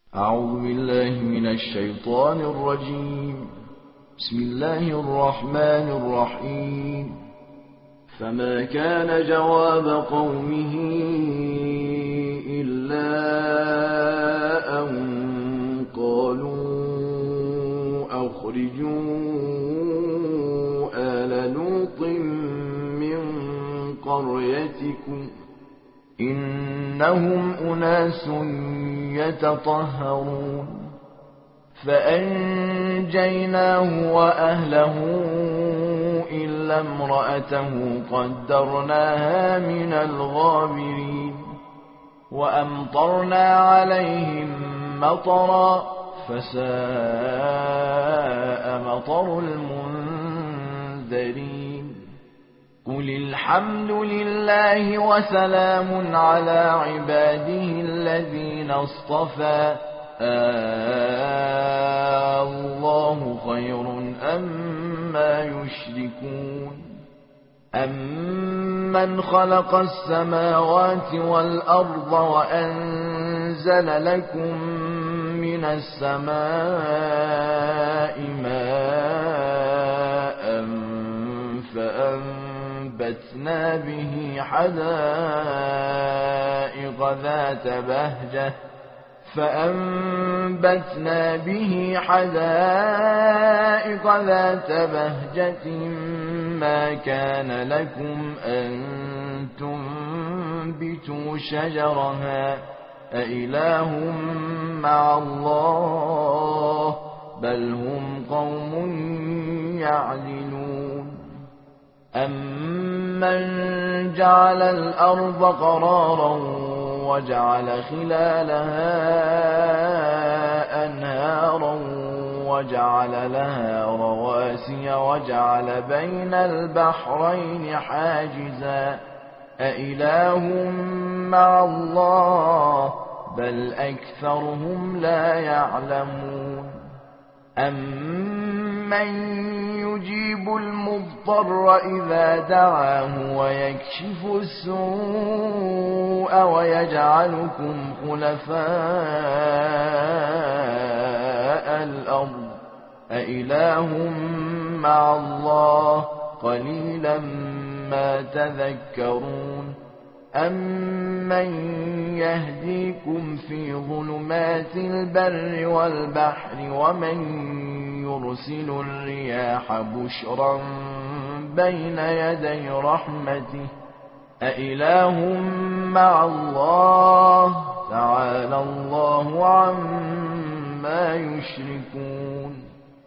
أعوذ بالله من الشيطان الرجيم. بسم الله الرحمن الرحيم. فما كان جواب قومه إلا أن قالوا أخرجوا آل لوط من قريتكم إنهم أناس يتطهرون. فأنجيناه وأهله إلا امرأته قدرناها من الغابرين. وأمطرنا عليهم مطرا فساء مطر المنذرين. قل الحمد لله وسلام على عباده الذين اصطفى الله خير أما يشركون. أمن خلق السماوات والأرض وأنزل لكم من السماء ماء فأنبتنا به حدائق ذات بهجة ما كان لكم أن تنبتوا شجرها أإله مع الله بل هم قوم يعدلون. أمن جعل الأرض قرارا وجعل خلالها أنهارا وجعل لها رواسي وجعل بين البحرين حاجزا أإله مع الله بل أكثرهم لا يعلمون. أمن يجيب المضطر إذا دعاه ويكشف السوء ويجعلكم خلفاء الأرض أإله مع الله قليلا ما تذكرون. أمن يهديكم في ظلمات البر والبحر ومن يرسل الرياح بشرا بين يدي رحمته أإله مع الله تعالى الله عما يشركون.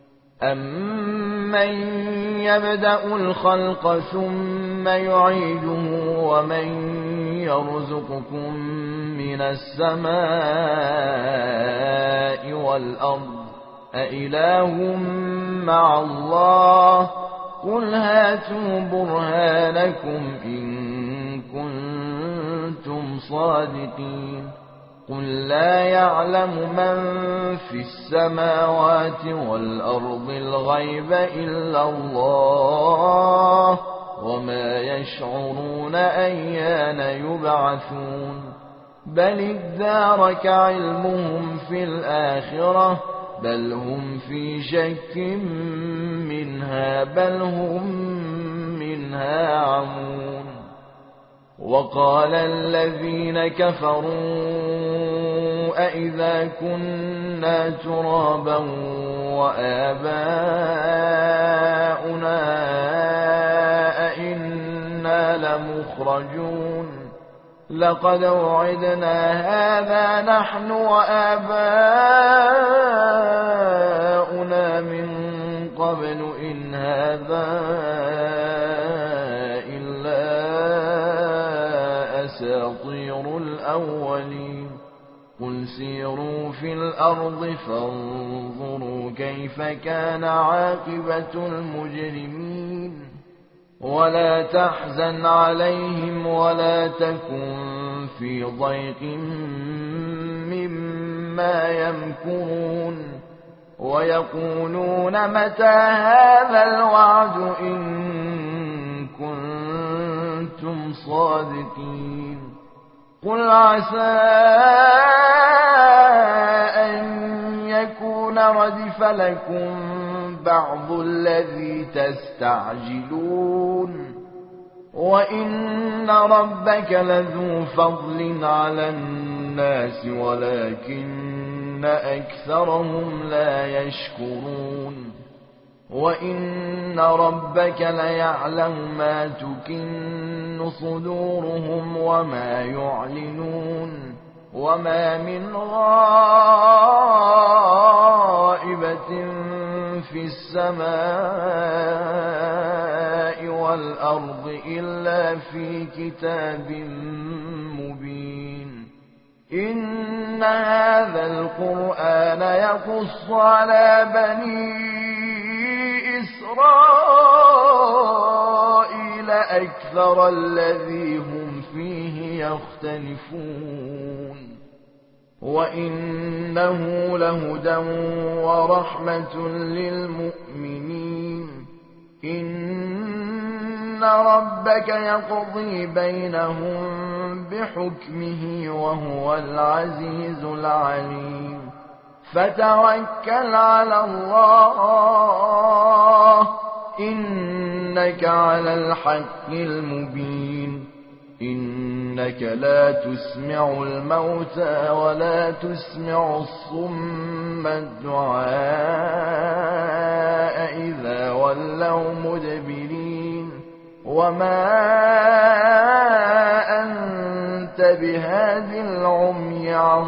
أمن يبدأ الخلق ثم يعيده ومن يرزقكم من السماء والأرض أإله مع الله قل هاتوا برهانكم إن كنتم صادقين. قل لا يعلم من في السماوات والأرض الغيب إلا الله وما يشعرون أيان يبعثون. بل ادارك علمهم في الآخرة بل هم في شك منها بل هم منها عمون. وقال الذين كفروا أإذا كنا ترابا وآباؤنا أئنا لمخرجون. لقد وعدنا هذا نحن وآباؤنا من قبل إن هذا إلا أساطير الأولين. قل سيروا في الأرض فانظروا كيف كان عاقبة المجرمين. ولا تحزن عليهم ولا تكن في ضيق مما يمكرون. ويقولون متى هذا الوعد إن كنتم صادقين. قل عسى أن تستعجلون ردف لكم بعض الذي تستعجلون وإن ربك لذو فضل على الناس ولكن أكثرهم لا يشكرون وإن ربك ليعلم ما تكن صدورهم وما يعلنون وما من غائبة في السماء والأرض إلا في كتاب مبين إن هذا القرآن يقص على بني إسرائيل أكثر الذي هم فيه يختلفون وإنه لهدى ورحمة للمؤمنين إن ربك يقضي بينهم بحكمه وهو العزيز العليم فتوكل على الله إنك على الحق المبين إنك لا تسمع الموتى ولا تسمع الصم الدعاء إذا ولوا مدبرين وما أنت بهاد العمي عن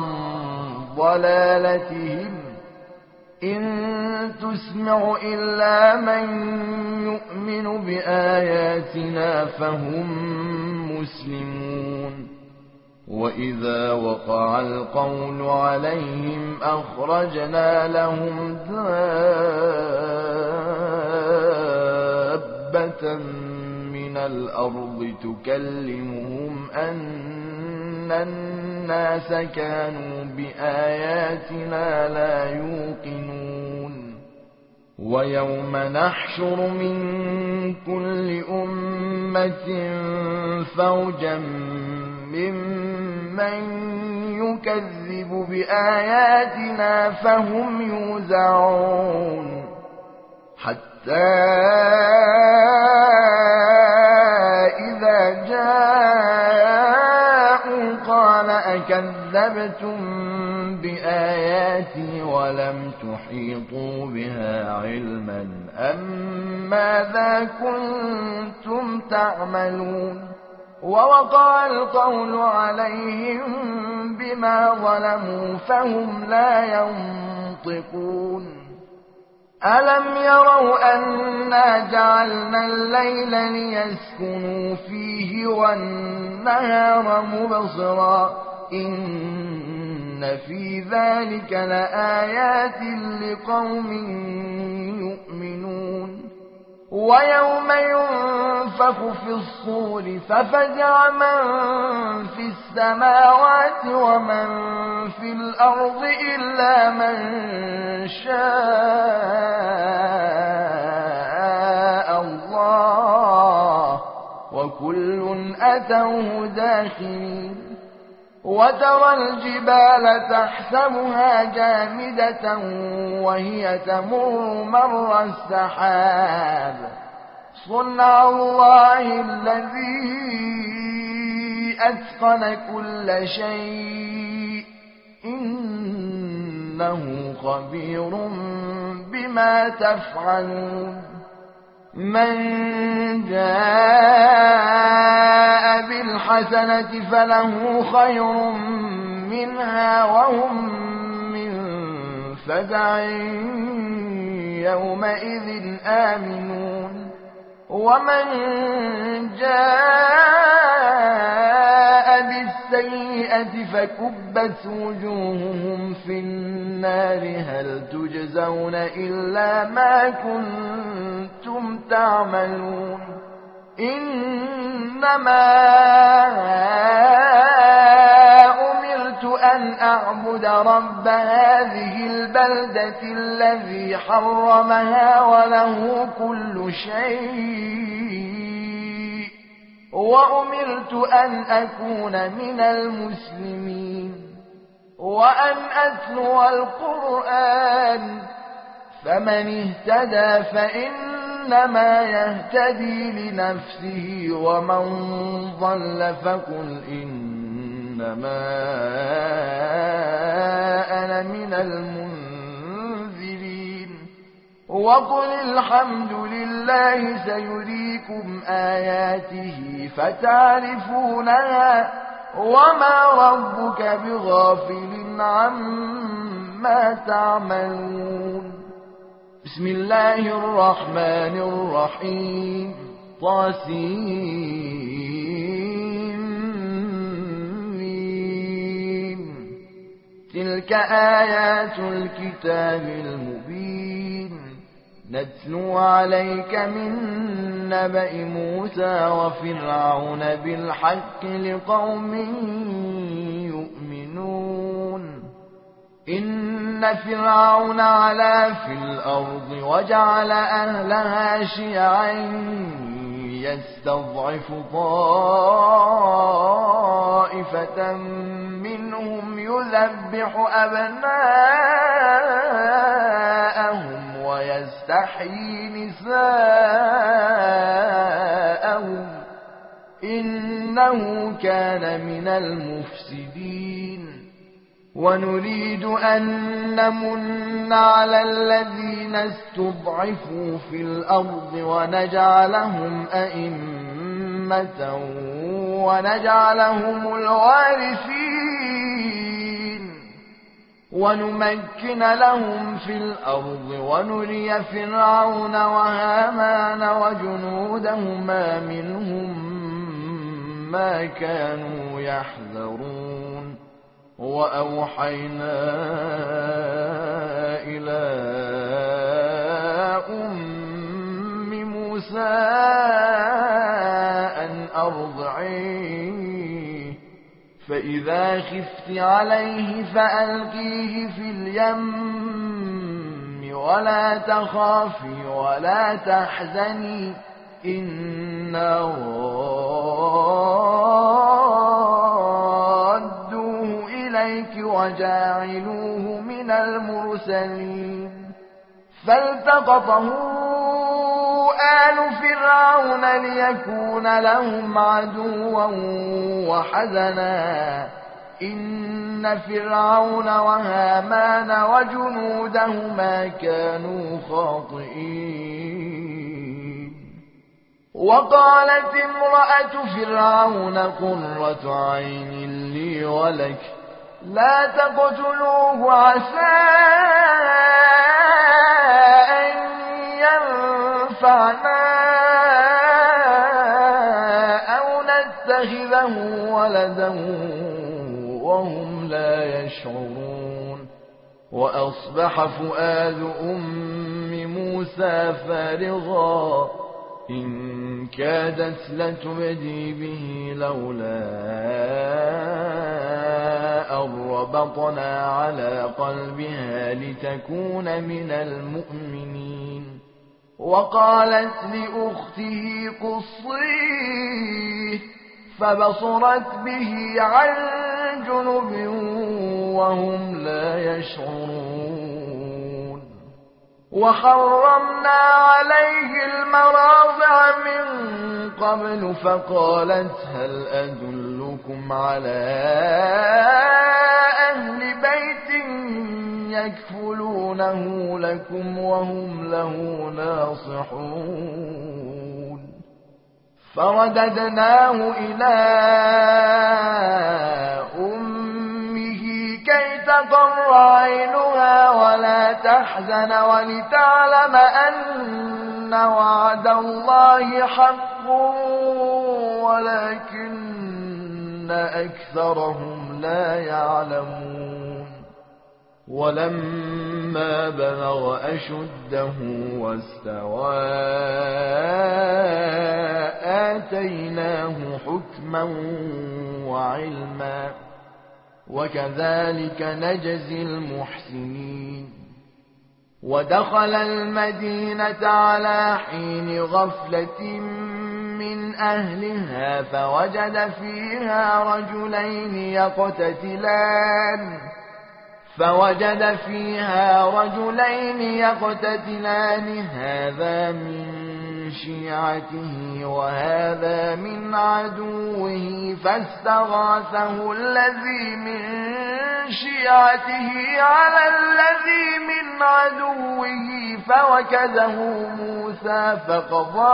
ضلالتهم إن تسمع إلا من يؤمن بآياتنا فهم مسلمون وإذا وقع القول عليهم أخرجنا لهم دابة من الأرض تكلمهم أن الناس كانوا بآياتنا لا يوقنون ويوم نحشر من كل أمة فوجا ممن يكذب بآياتنا فهم يوزعون حتى إذا جاءوا قال أكذبتم بآياتي ولم تحيطوا بها علما أم ماذا كنتم تعملون ووقع القول عليهم بما ظلموا فهم لا ينطقون ألم يروا أنا جعلنا الليل ليسكنوا فيه والنهار مبصرا إن في ذلك لآيات لقوم يؤمنون ويوم ينفخ في الصور ففزع من في السماوات ومن في الأرض إلا من شاء الله وكل أتوه داخلين وترى الجبال تحسبها جامدة وهي تمر مر السحاب صنع الله الذي أتقن كل شيء إنه خبير بما تفعلون من جاء بالحسنة فله خير منها وهم من فزع يومئذ آمنون ومن جاء بالسيئة فكبت وجوههم في النار هل تجزون إلا ما كنتم تعملون إنما أمرت أن أعبد رب هذه البلدة الذي حرمها وله كل شيء وأمرت أن أكون من المسلمين وأن أتلو القرآن فمن اهتدى فإنما يهتدي لنفسه ومن ضل فقل إنما أنا من المنذرين وقل الحمد لله سيريكم آياته فتعرفونها وما ربك بغافل عما تعملون بسم الله الرحمن الرحيم طاسيم تلك آيات الكتاب المبين نتلو عليك من نبأ موسى وفرعون بالحق لقوم يؤمنون إن فرعون علا في الأرض وجعل أهلها شيعا يستضعف طائفة منهم يذبح أبناءهم ويستحيي نساءهم إنه كان من المفسدين ونريد أن نمن على الذين استضعفوا في الأرض ونجعلهم أئمة ونجعلهم الوارثين ونمكن لهم في الأرض ونري فرعون وهامان وجنودهما منهم ما كانوا يحذرون وأوحينا إلى أم موسى أن أرضعيه فإذا خفت عليه فألقيه في اليم ولا تخافي ولا تحزني إنا رادوه إليك وجاعلوه من المرسلين فالتقطه آل فرعون ليكون لهم عدوا وحزنا إن فرعون وهامان وجنودهما كانوا خاطئين وقالت امرأة فرعون قرة عين لي ولك لا تقتلوه عسى أن ينفعنا أو نتخذه ولدا وهم لا يشعرون وأصبح فؤاد أم موسى فارغا إن كادت لتبدي به لولا أن ربطنا على قلبها لتكون من المؤمنين وقالت لأخته قصيه فبصرت به عن جنب وهم لا يشعرون وحرمنا عليه المراضع من قبل فقالت هل أدلكم على أهل بيت يكفلونه لكم وهم له ناصحون فرددناه إلى أمه كي تقر عينها ولا تحزن ولتعلم أن وعد الله حق ولكن أكثرهم لا يعلمون ولما بلغ أشده واستوى آتيناه حكما وعلما وكذلك نجزي المحسنين ودخل المدينة على حين غفلة من أهلها فوجد فيها رجلين يقتتلان فوجد فيها رجلين يقتتلان هذا من شيعته وهذا من عدوه فاستغاثه الذي من شيعته على الذي من عدوه فوكزه موسى فقضى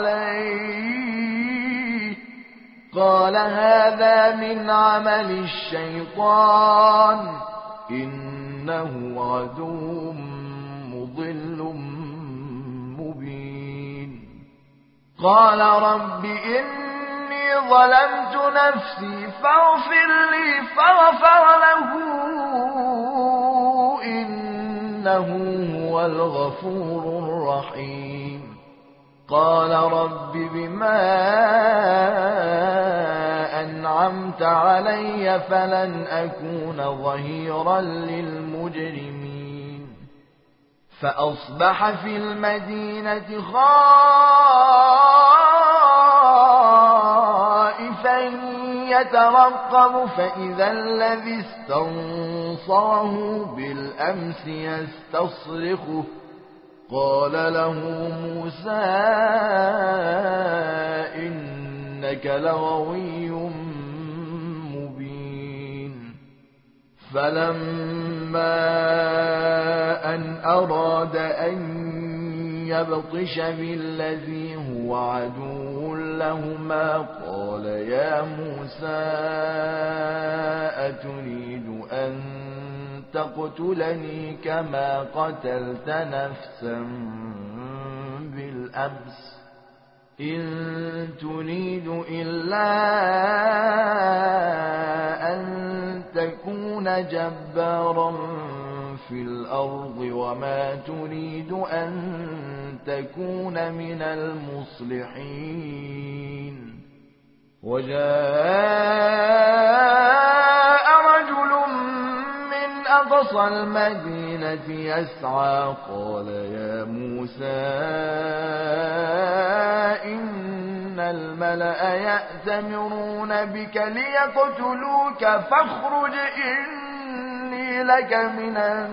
عليه قال هذا من عمل الشيطان إنه عدو مضل مبين قال رب إني ظلمت نفسي فاغفر لي فغفر له إنه هو الغفور الرحيم قال رب بما أنعمت علي فلن أكون ظهيرا للمجرمين فأصبح في المدينة خائفا يترقب فإذا الذي استنصره بالأمس يستصرخه قال له موسى إنك لغوي مبين فلما أن أراد أن يبطش بالذي هو عدو لهما قال يا موسى أتريد أن تقتلني كما قتلت نفسا بالأمس إن تريد إلا أن تكون جبارا في الأرض وما تريد أن تكون من المصلحين وجاء رجل أقصى المدينة يسعى قال يا موسى إن الملأ يأتمرون بك ليقتلوك فاخرج إني لك من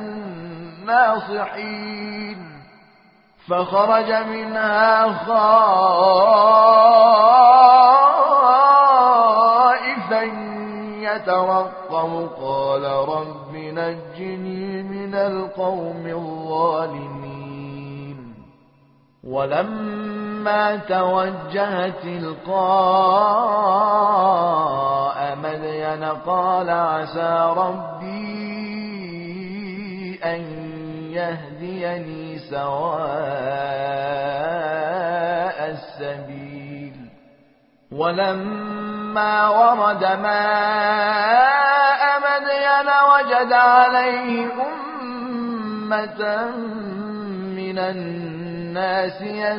الناصحين فخرج منها خائفا يترقب قال رب نجني من القوم الظالمين ولما توجه تلقاء مدين قال عسى ربي أن يهديني سواء السبيل ولما ورد ماء مدين وجد عليه أمة من الناس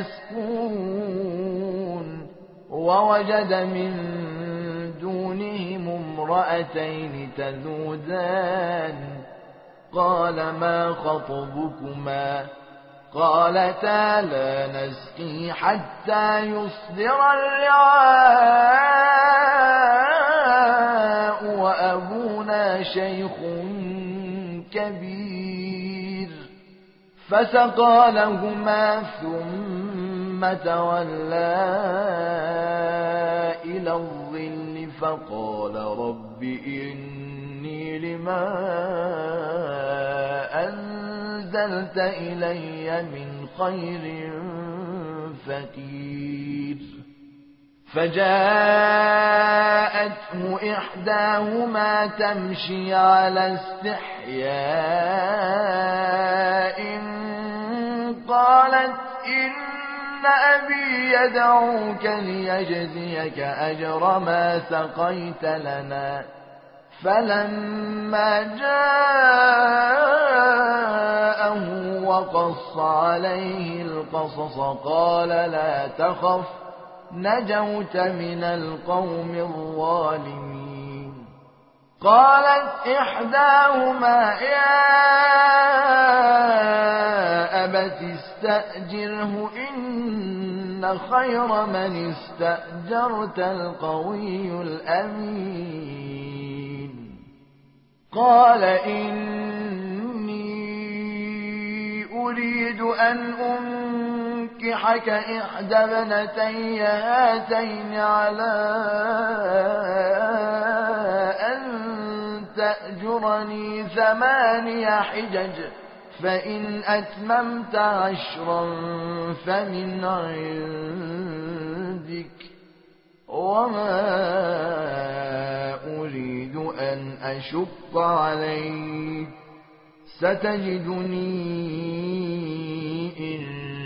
يسكون ووجد من دونهم امرأتين تذودان قال ما خطبكما قالتا لا نسقي حتى يصدر الرعاء وأبونا شيخ كبير فسقى لهما ثم تولى إلى الظل فقال رب إني لما أنزلت إلي من خير فقير فجاءته إحداهما تمشي على استحياء قالت إن أبي يدعوك ليجزيك أجر ما سقيت لنا فلما جاءه وقص عليه القصص قال لا تخف نجوت من القوم الظالمين قالت إحداهما يا أبت استأجره إن خير من استأجرت القوي الأمين قال إن أريد أن أنكحك إحدى ابنتي هاتين على أن تأجرني 8 حجج فإن أتممت 10 فمن عندك وما أريد أن أشق عليك ستجدني إن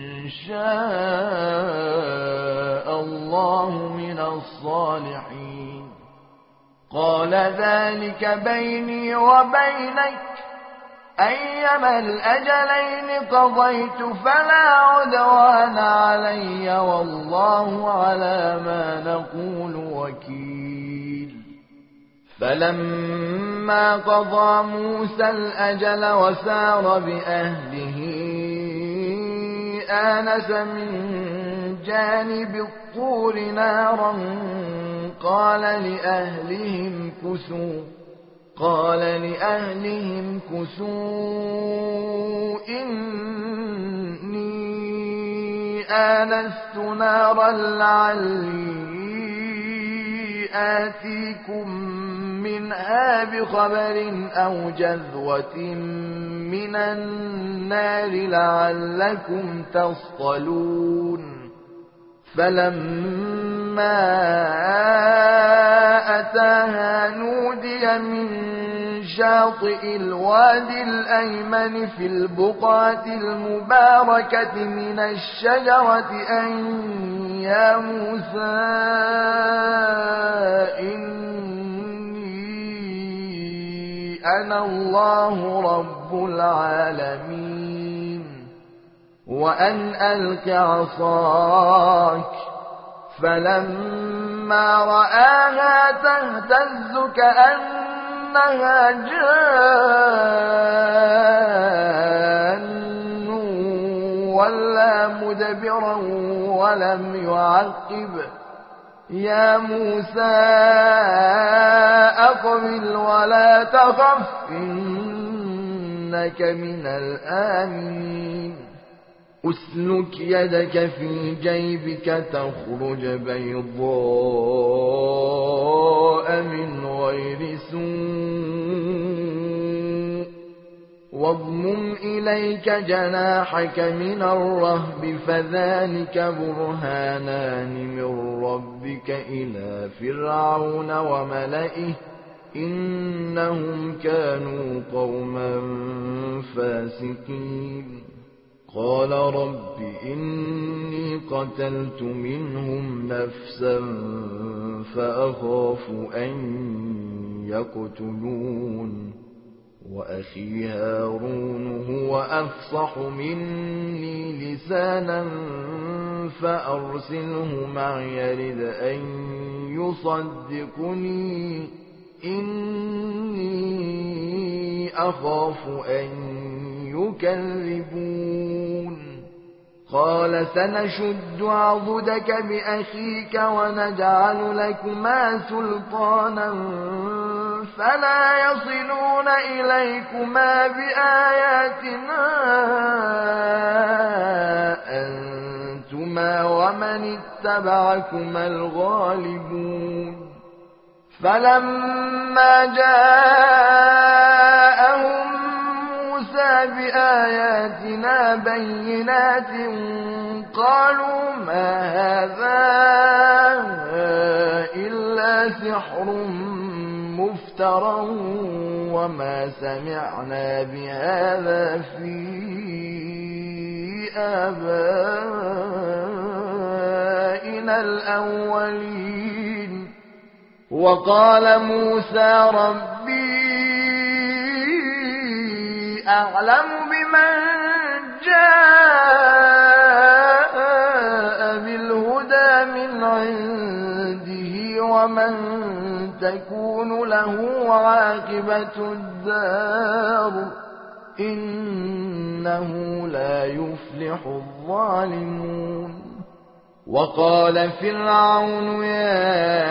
شاء الله من الصالحين. قال ذلك بيني وبينك أيما الأجلين قضيت فلا عدوان علي والله على ما نقول وكيل. فلما قضى موسى الأجل وسار بأهله آنس من جانب الطور نارا قال لأهلهم كثوا إني آنست نارا لعلي آتيكم منها بخبر أو جذوة من النار لعلكم تصطلون. فلما أتاها نودي من شاطئ الوادي الأيمن في البقعة المباركة من الشجرة أن يا موسى إني أنا الله رب العالمين وأن ألق عصاك. فلما رآها تهتز كأنها جان ولا مدبرا ولم يعقب. يا موسى أقبل ولا تخف إنك من الآمنين. أسلك يدك في جيبك تخرج بيضاء من غير سوء واضمم إليك جناحك من الرهب فذلك برهانان من ربك إلى فرعون وملئه إنهم كانوا قوما فاسقين. قال رب إني قتلت منهم نفسا فأخاف أن يقتلون وأخي هارون هو أفصح مني لسانا فأرسله معي يرد أن يصدقني إني أخاف أن يكذبون. قال سنشد عضدك بأخيك ونجعل لكما سلطانا فلا يصلون إليكما بآياتنا أنتما ومن اتبعكما الغالبون. فلما جاءهم موسى بآياتنا بينات قالوا ما هذا إلا سحر مفترى وما سمعنا بهذا في آبائنا الأولين. وقال موسى ربي أعلم بمن جاء بالهدى من عنده ومن تكون له عاقبة الدار إنه لا يفلح الظالمون. وقال فرعون يا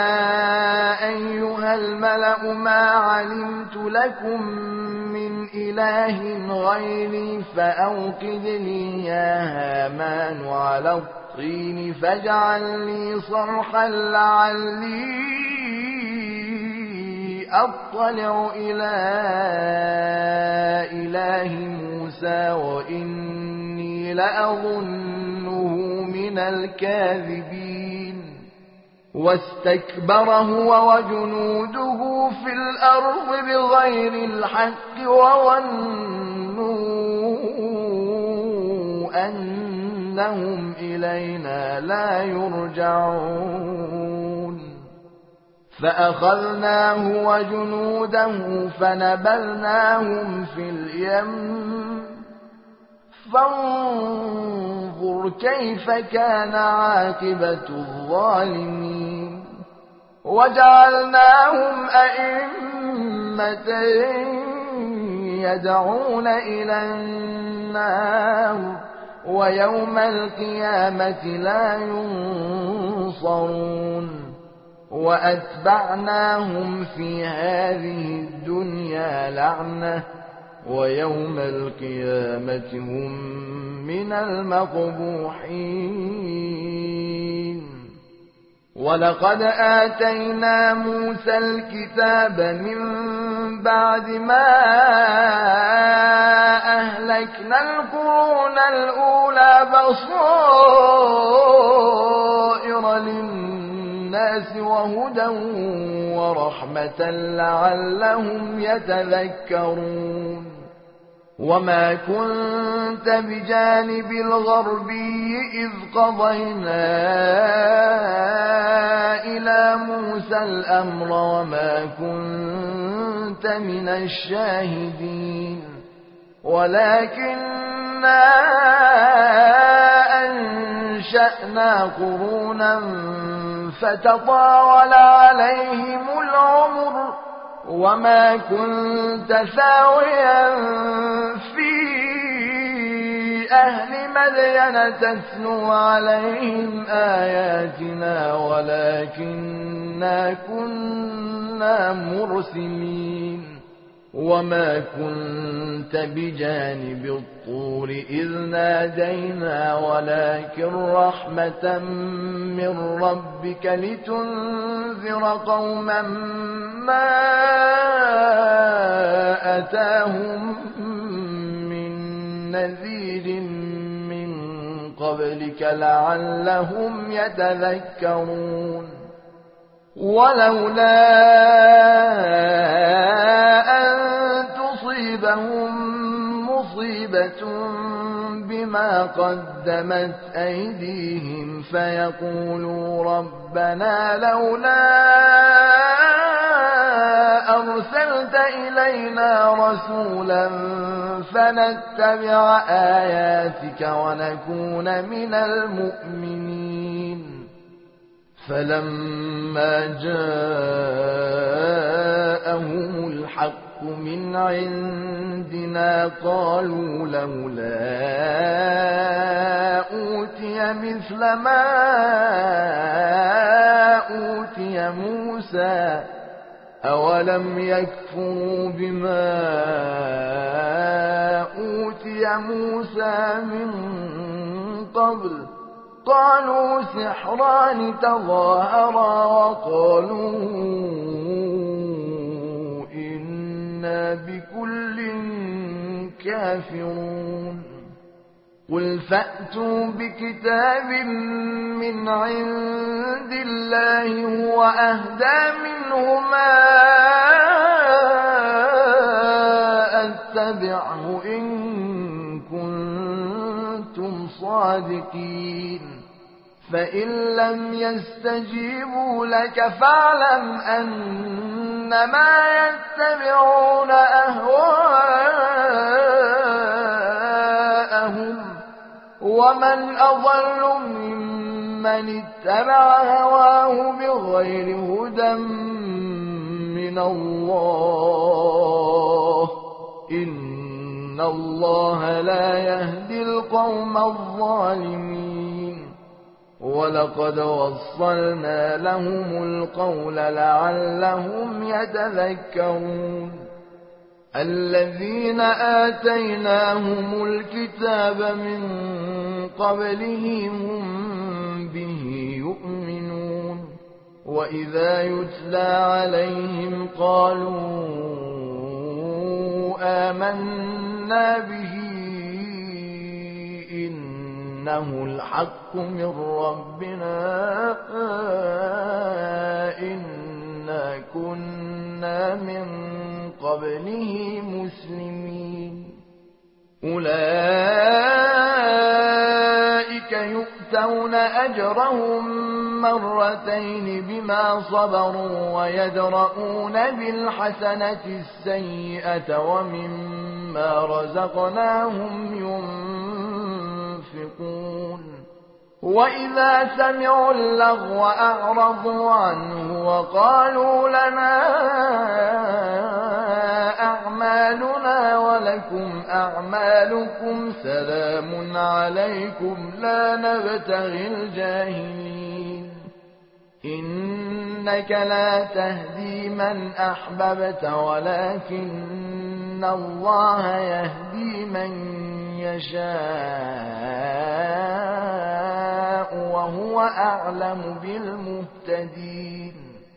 أيها الملأ ما علمت لكم من إله إله غيري فأوقد لي يا هامان على الطين فاجعل لي صرحا لعلي أطلع إلى إله موسى وإني لأظنه من الكاذبين واستكبر هو وجنوده في الأرض بغير الحق وظنوا أنهم إلينا لا يرجعون فأخذناه وجنوده فنبذناهم في اليم فانظر كيف كان عاقبة الظالمين وجعلناهم أئمة يدعون إلى النار ويوم القيامة لا ينصرون وأتبعناهم في هذه الدنيا لعنة ويوم القيامة هم من المقبوحين ولقد آتينا موسى الكتاب من بعد ما أهلكنا القرون الأولى بصائر للناس وهدى ورحمة لعلهم يتذكرون وما كنت بجانب الغربي إذ قضينا إلى موسى الأمر وما كنت من الشاهدين ولكننا أنشأنا قرونا فتطاول عليهم العمر وما كنت ثاويا في أهل مدين تتلو عليهم آياتنا ولكننا كنا مرسلين وما كنت بجانب الطور إذ نادينا ولكن رحمة من ربك لتنذر قوما ما أتاهم من نذير من قبلك لعلهم يتذكرون ولولا أن تصيبهم مصيبة بما قدمت أيديهم فيقولوا ربنا لولا أرسلت إلينا رسولا فنتبع آياتك ونكون من المؤمنين فلما جاءهم الحق من عندنا قالوا لولا أوتي مثل ما أوتي موسى أولم يكفروا بما أوتي موسى من قبل قالوا سحران تظاهرا وقالوا إنا بكل كافرون قل فأتوا بكتاب من عند الله هو أهدى منهما أتبعه إن كنتم صادقين فإن لم يستجيبوا لك فاعلم أنما يتبعون أهواءهم ومن أضل ممن اتبع هواه بغير هدى من الله إن الله لا يهدي القوم الظالمين ولقد وصلنا لهم القول لعلهم يتذكرون الذين آتيناهم الكتاب من قبله هم به يؤمنون وإذا يتلى عليهم قالوا آمنا به إنه الحق من ربنا إنا كنا من قبله مسلمين أولئك يؤتون أجرهم مرتين بما صبروا ويدرؤون بالحسنة السيئة ومما رزقناهم ينفقون وإذا سمعوا اللغو أعرضوا عنه وقالوا لنا أعمالنا ولكم أعمالكم سلام عليكم لا نبتغي الجاهلين إنك لا تهدي من أحببت ولكن الله يهدي من يشاء وهو أعلم بالمهتدين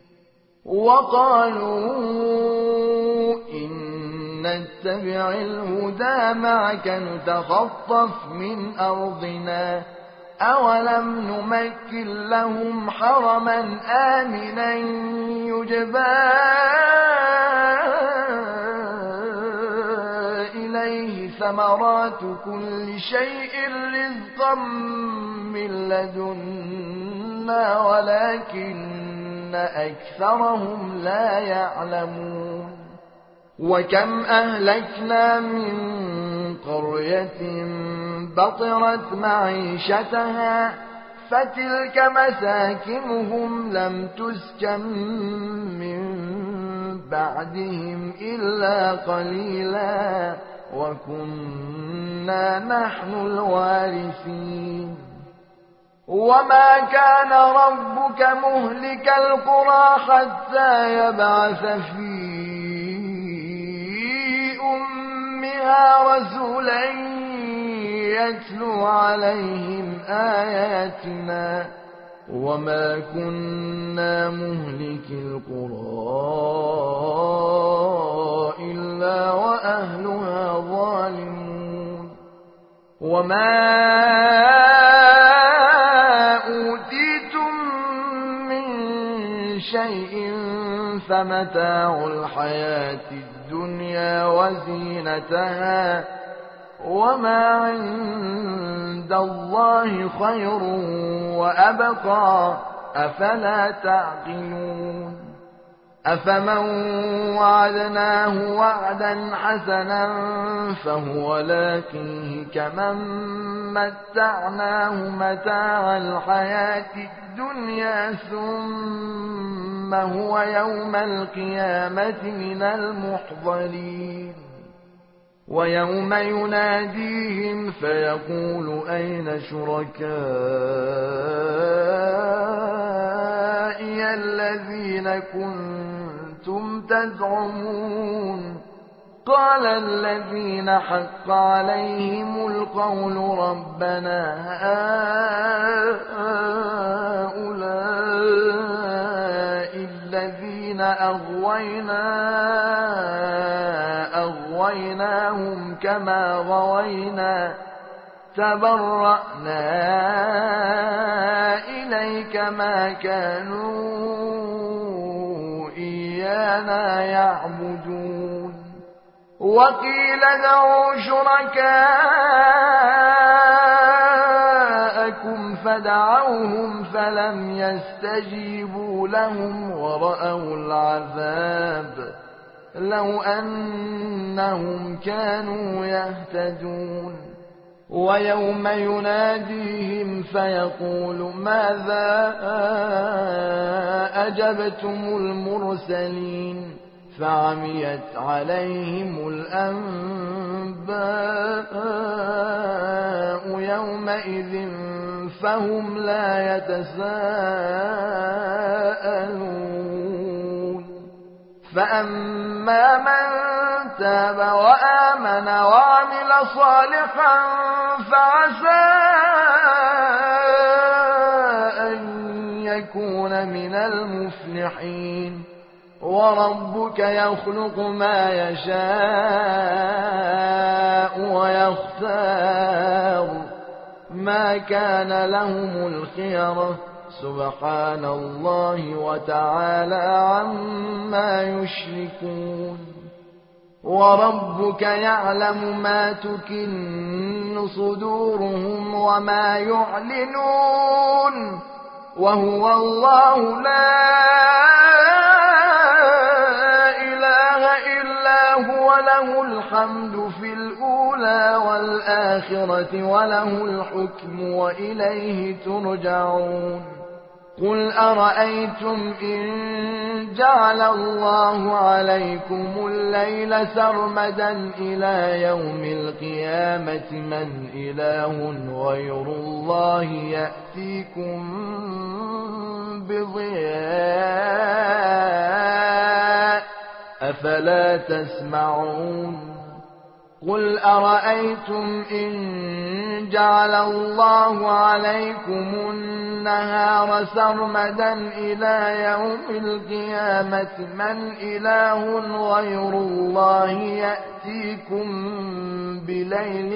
وقالوا إن نتبع الهدى معك نتخطف من أرضنا أولم نمكن لهم حرما آمنا يجبى إليه ثمرات كل شيء رزقا من لدنا ولكن أكثرهم لا يعلمون وكم أهلكنا من قرية بطرت معيشتها فتلك مساكنهم لم تسكن من بعدهم إلا قليلا وكنا نحن الوارثين وما كان ربك مهلك القرى حتى يبعث في أمها رسولا يتلو عليهم آياتنا وما كنا مهلك القرى إلا وأهلها ظالمون وما أوتيتم من شيء فمتاع الحياة الدنيا وزينتها وما عند الله خير وأبقى أفلا تعقلون أفمن وعدناه وعدا حسنا فهو لاقيه كمن متعناه متاع الحياة الدنيا ثم هو يوم القيامة من المحضرين ويوم يناديهم فيقول أين شركائي الذين كنتم تزعمون قال الذين حق عليهم القول ربنا هؤلاء الذين أغويناهم كما غوينا تبرأنا إليك ما كانوا إيانا يعبدون وقيل ادعوا شركاءكم فدعوهم فلم يستجيبوا لهم ورأوا العذاب لو أنهم كانوا يهتدون ويوم يناديهم فيقول ماذا أجبتم المرسلين فعميت عليهم الأنباء يومئذ فهم لا يتساءلون فأما من تاب وآمن وعمل صالحا فعسى أن يكون من المفلحين. وربك يخلق ما يشاء ويختار ما كان لهم الخيرة سبحان الله وتعالى عما يشركون. وربك يعلم ما تكن صدورهم وما يعلنون وهو الله لا إله إلا هو له الحمد في الأولى والآخرة وله الحكم وإليه ترجعون. قل أرأيتم إن جعل الله عليكم الليل سرمدا إلى يوم القيامة من إله غير الله يأتيكم بضياء أفلا تسمعون. قل أرأيتم إن جعل الله عليكم النهار سرمدا إلى يوم القيامة من إله غير الله يأتيكم بليل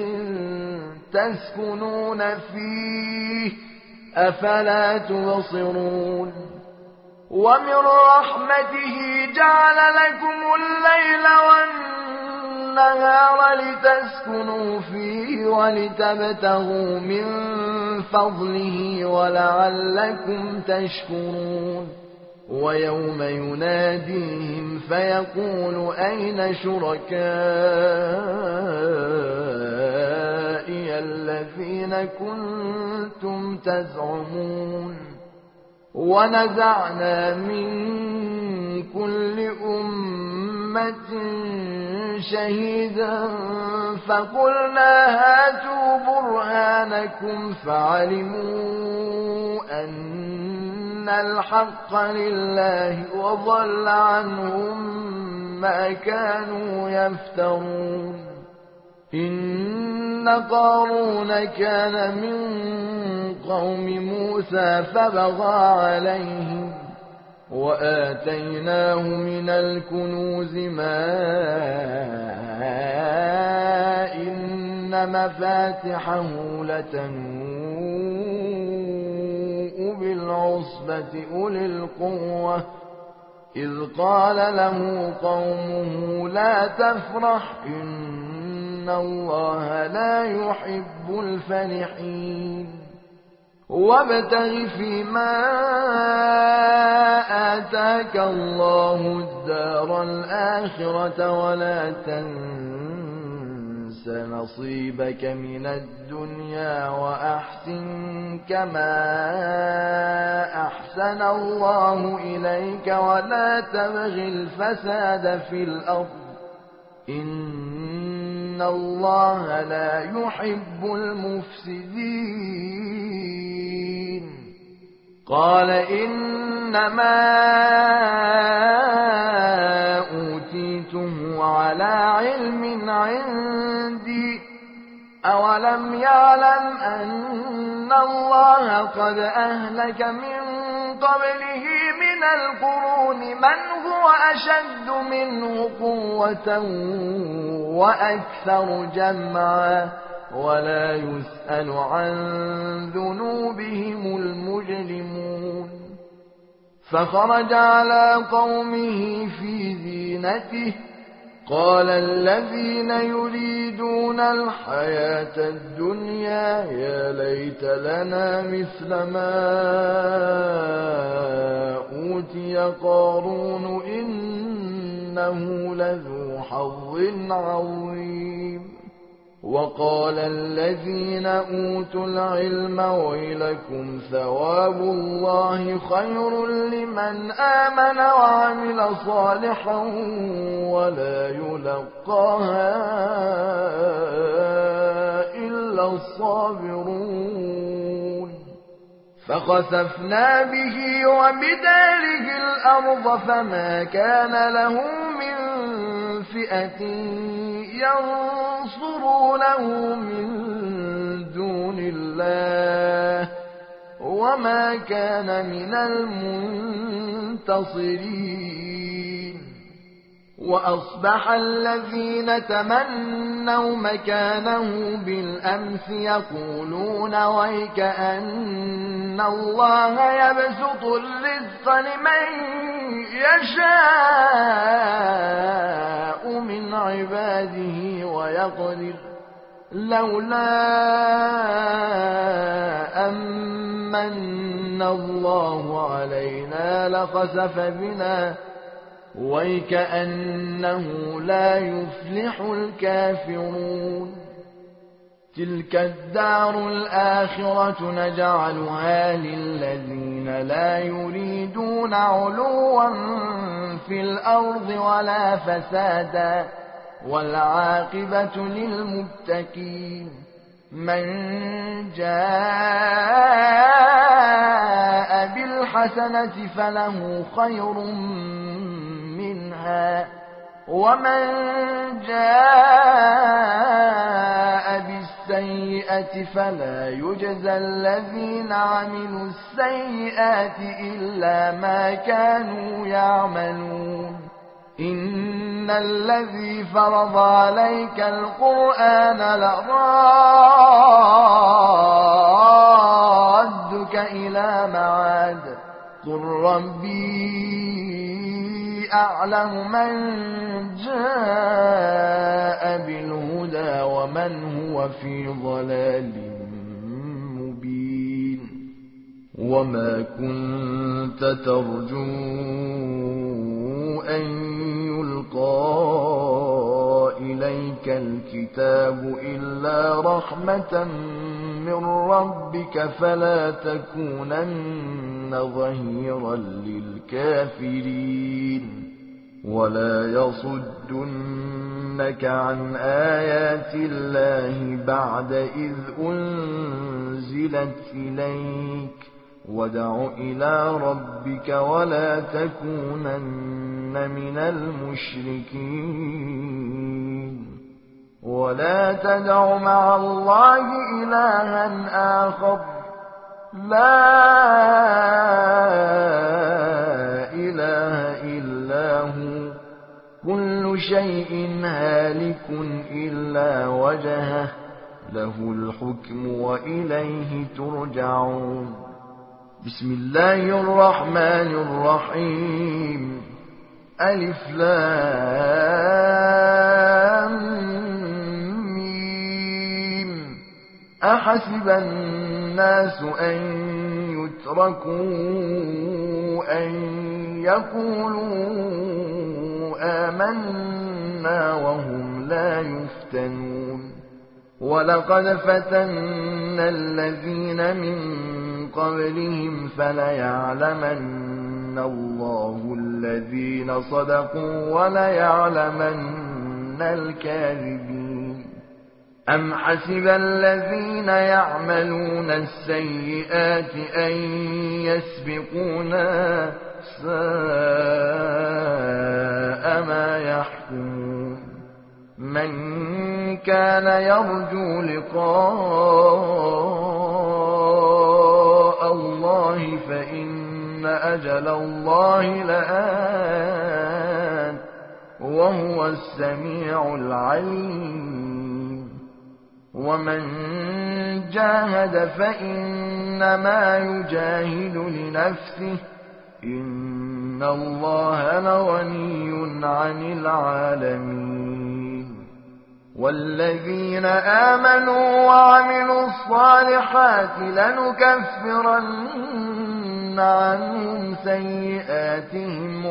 تسكنون فيه أفلا تبصرون. ومن رحمته جعل لكم الليل والنهار لتسكنوا فيه ولتبتغوا من فضله ولعلكم تشكرون. ويوم يناديهم فيقول أين شركائي الذين كنتم تزعمون. ونزعنا من كل أمة شهيدا فقلنا هاتوا برهانكم فعلموا أن الحق لله وضل عنهم ما كانوا يفترون. إن قارون كان من قوم موسى فبغى عليهم وآتيناه من الكنوز ما إن مفاتحه لتنوء بالعصبة أولي القوة إذ قال له قومه لا تفرح إن الله لا يحب الفرحين. وابتغ فيما آتاك الله الدار الآخرة ولا تنس نصيبك من الدنيا وأحسن كما أحسن الله إليك ولا تبغ الفساد في الأرض إن الله لا يحب المفسدين. قال إنما أوتيته على علم عندي أولم يعلم أن الله قد أهلك من قبله من القرون من هو أشد منه قوة وأكثر جمعا ولا يسأل عن ذنوبهم المجرمون. فخرج على قومه في زينته قال الذين يريدون الحياة الدنيا يا ليت لنا مثل ما أوتي قارون إنه لذو حظ عظيم. وقال الذين أوتوا العلم ويلكم ثواب الله خير لمن آمن وعمل صالحا ولا يلقاها إلا الصابرون. فخسفنا به وبداره الأرض فما كان له من فئة ينصرونه من دون الله وما كان من المنتصرين. وأصبح الذين تمنوا مكانه بالأمس يقولون ويك أن الله يبسط الرزق لمن يشاء من عباده ويقدر لولا أمن الله علينا لخسف بنا ويكأنه لا يفلح الكافرون. تلك الدار الآخرة نجعلها للذين لا يريدون علوا في الأرض ولا فسادا والعاقبة للمتقين. من جاء بالحسنة فله خير منها ومن جاء بالسيئة فلا يجزى الذين عملوا السيئات إلا ما كانوا يعملون. إن الذي فرض عليك القرآن لرادك إلى معاد قل ربي أعلم من جاء بالهدى ومن هو في ضلال مبين. وما كنت ترجو أن يلقى إليك الكتاب إلا رحمة من ربك فلا تكونن ظهيرا للكافرين. ولا يصدنك عن آيات الله بعد إذ أنزلت إليك وادع إلى ربك ولا تكونن من المشركين. ولا تدع مع الله إلها آخر لا إله إلا هو كل شيء هالك إلا وجهه له الحكم وإليه ترجعون. بسم الله الرحمن الرحيم. ألف لام ميم. أحسب الناس أن يتركوا أن يقولوا آمنا وهم لا يفتنون. ولقد فتنا الذين من قبلهم فليعلمن الله الذين صدقوا وليعلمن الكاذبين. أم حسب الذين يعملون السيئات أن يسبقونا ساء ما يحكمون. من كان يرجو لقاء الله فإن أجل الله لآت وهو السميع العليم. ومن جاهد فإنما يجاهد لنفسه إن الله لغني عن العالمين. والذين آمنوا وعملوا الصالحات لنكفرن عنهم سيئاتهم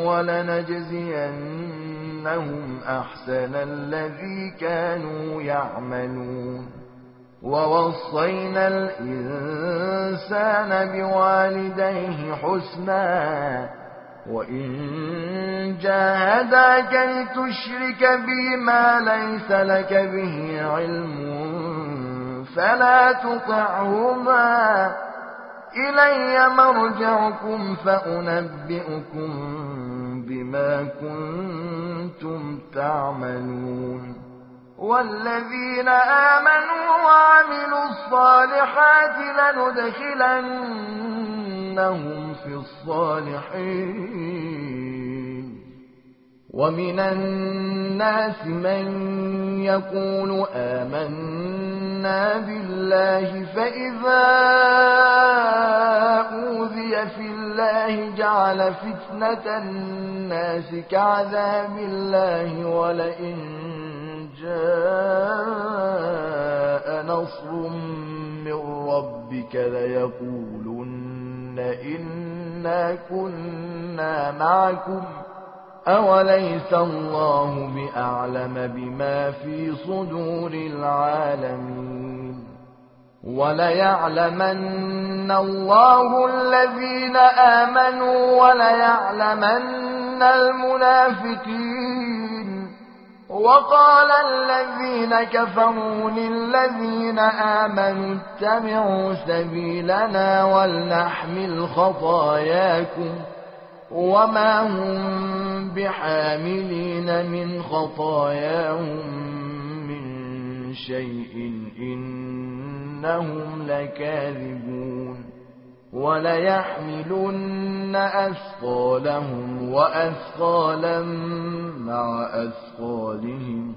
ولنجزينهم أحسن الذي كانوا يعملون. ووصينا الإنسان بوالديه حسنا وإن جاهداك لتشرك بي ما ليس لك به علم فلا تطعهما إلي مرجعكم فأنبئكم بما كنتم كنتم تعملون. والذين آمنوا وعملوا الصالحات لندخلنهم في الصالحين. ومن الناس من يقول آمنا بالله فإذا أوذي في الله جعل فتنة الناس كعذاب الله ولئن جاء نصر من ربك ليقولن إنا كنا معكم أوليس الله بأعلم بما في صدور العالمين. وليعلمن الله الذين آمنوا وليعلمن المنافقين. وقال الذين كفروا للذين آمنوا اتبعوا سبيلنا ولنحمل خطاياكم وما هم بحاملين من خطاياهم من شيء إنهم لكاذبون. وليحملن أثقالهم وأثقالا مع أثقالهم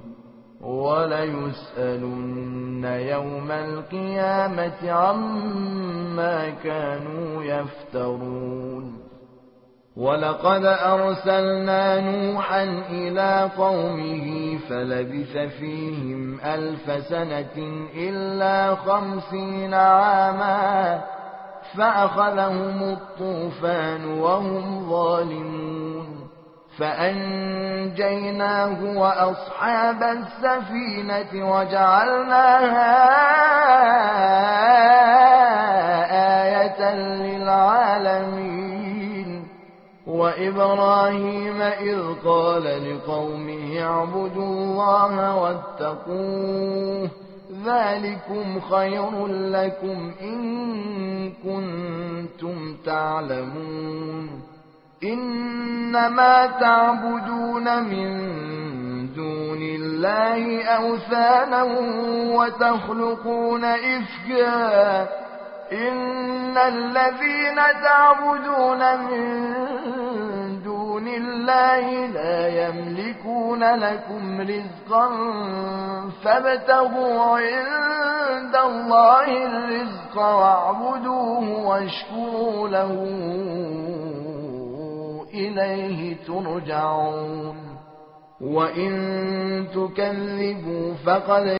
وليسألن يوم القيامة عما كانوا يفترون. ولقد أرسلنا نوحا إلى قومه فلبث فيهم 1000 سنة إلا 50 عاما فأخذهم الطوفان وهم ظالمون. فأنجيناه وأصحاب السفينة وجعلناها آية للعالمين. وإبراهيم إذ قال لقومه اعبدوا الله واتقوه ذلكم خير لكم إن كنتم تعلمون. إنما تعبدون من دون الله أوثانا وتخلقون إفكا إن الذين تعبدون من دون الله لا يملكون لكم رزقا فابتغوا عند الله الرزق واعبدوه واشكروا له إليه ترجعون. وإن تكذبوا فقد